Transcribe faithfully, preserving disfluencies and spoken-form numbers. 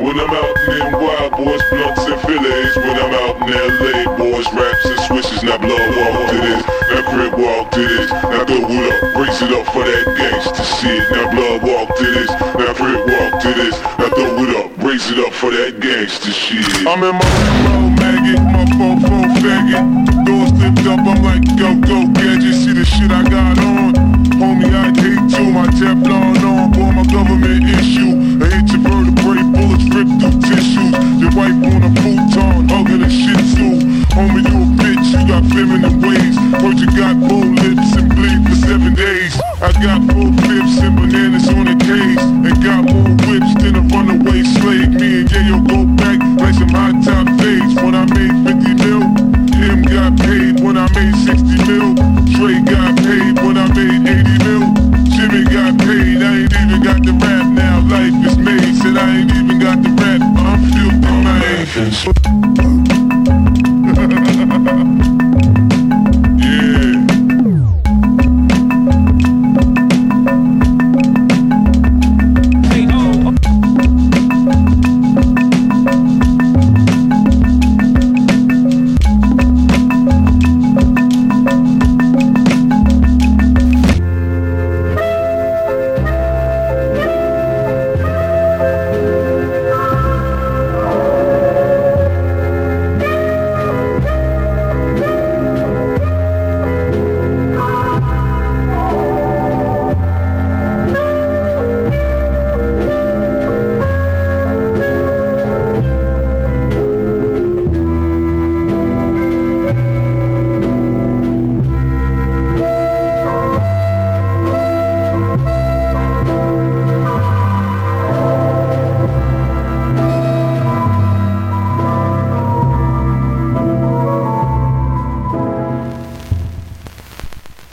When I'm out in them wild boys, blunts and fillets. When I'm out in L A, boys, raps and swishes. Now blood walk to this, now crib walk to this. Now throw it up, raise it up for that gangsta shit. Now blood walk to this, now crib walk to this. Now throw it up, raise it up for that gangsta shit. I'm in my road maggot, my fofo faggot. Doors lift up, I'm like go go gadget. See the shit I got on, homie I hate you. My Teflon on, boy my government issue.